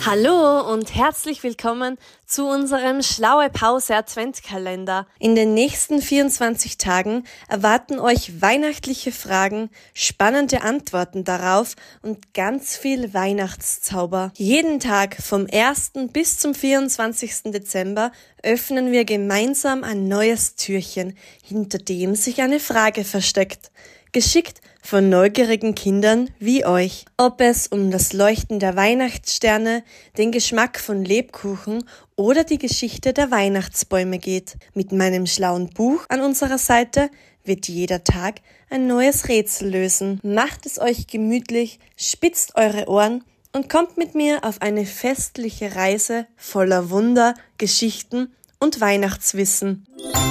Hallo und herzlich willkommen zu unserem Schlaue Pause Adventkalender. In den nächsten 24 Tagen erwarten euch weihnachtliche Fragen, spannende Antworten darauf und ganz viel Weihnachtszauber. Jeden Tag vom 1. bis zum 24. Dezember öffnen wir gemeinsam ein neues Türchen, hinter dem sich eine Frage versteckt. Geschickt von neugierigen Kindern wie euch. Ob es um das Leuchten der Weihnachtssterne, den Geschmack von Lebkuchen oder die Geschichte der Weihnachtsbäume geht. Mit meinem schlauen Buch an unserer Seite wird jeder Tag ein neues Rätsel lösen. Macht es euch gemütlich, spitzt eure Ohren und kommt mit mir auf eine festliche Reise voller Wunder, Geschichten und Weihnachtswissen.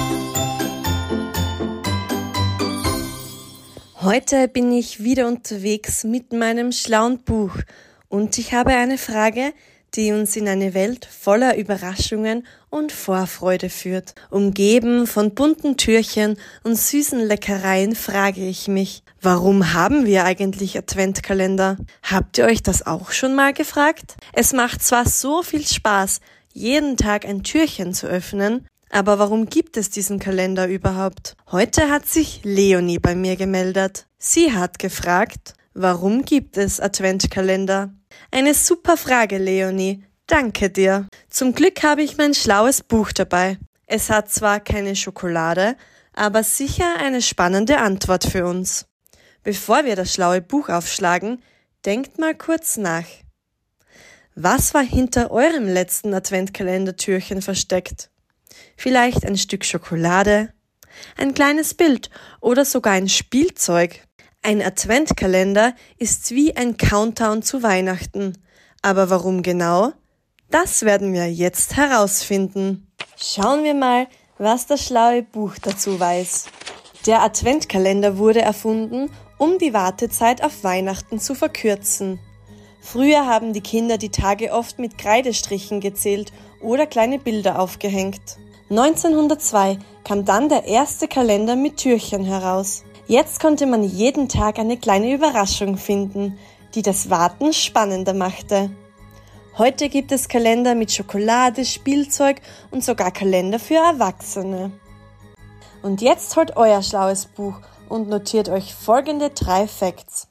Heute bin ich wieder unterwegs mit meinem schlauen Buch und ich habe eine Frage, die uns in eine Welt voller Überraschungen und Vorfreude führt. Umgeben von bunten Türchen und süßen Leckereien frage ich mich, warum haben wir eigentlich Adventkalender? Habt ihr euch das auch schon mal gefragt? Es macht zwar so viel Spaß, jeden Tag ein Türchen zu öffnen, aber warum gibt es diesen Kalender überhaupt? Heute hat sich Leonie bei mir gemeldet. Sie hat gefragt, warum gibt es Adventkalender? Eine super Frage, Leonie. Danke dir. Zum Glück habe ich mein schlaues Buch dabei. Es hat zwar keine Schokolade, aber sicher eine spannende Antwort für uns. Bevor wir das schlaue Buch aufschlagen, denkt mal kurz nach. Was war hinter eurem letzten Adventkalendertürchen versteckt? Vielleicht ein Stück Schokolade, ein kleines Bild oder sogar ein Spielzeug. Ein Adventkalender ist wie ein Countdown zu Weihnachten. Aber warum genau? Das werden wir jetzt herausfinden. Schauen wir mal, was das schlaue Buch dazu weiß. Der Adventkalender wurde erfunden, um die Wartezeit auf Weihnachten zu verkürzen. Früher haben die Kinder die Tage oft mit Kreidestrichen gezählt oder kleine Bilder aufgehängt. 1902 kam dann der erste Kalender mit Türchen heraus. Jetzt konnte man jeden Tag eine kleine Überraschung finden, die das Warten spannender machte. Heute gibt es Kalender mit Schokolade, Spielzeug und sogar Kalender für Erwachsene. Und jetzt holt euer schlaues Buch und notiert euch folgende 3 Facts.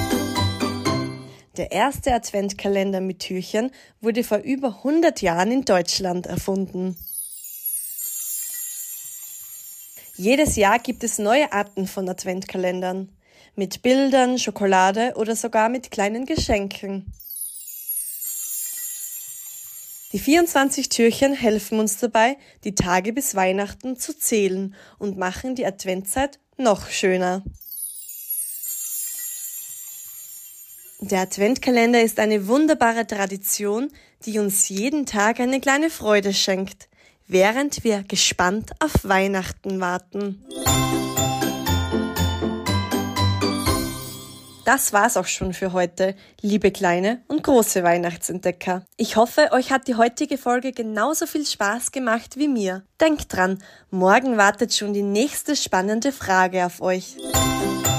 Der erste Adventkalender mit Türchen wurde vor über 100 Jahren in Deutschland erfunden. Jedes Jahr gibt es neue Arten von Adventkalendern. Mit Bildern, Schokolade oder sogar mit kleinen Geschenken. Die 24 Türchen helfen uns dabei, die Tage bis Weihnachten zu zählen und machen die Adventzeit noch schöner. Der Adventkalender ist eine wunderbare Tradition, die uns jeden Tag eine kleine Freude schenkt, während wir gespannt auf Weihnachten warten. Das war's auch schon für heute, liebe kleine und große Weihnachtsentdecker. Ich hoffe, euch hat die heutige Folge genauso viel Spaß gemacht wie mir. Denkt dran, morgen wartet schon die nächste spannende Frage auf euch.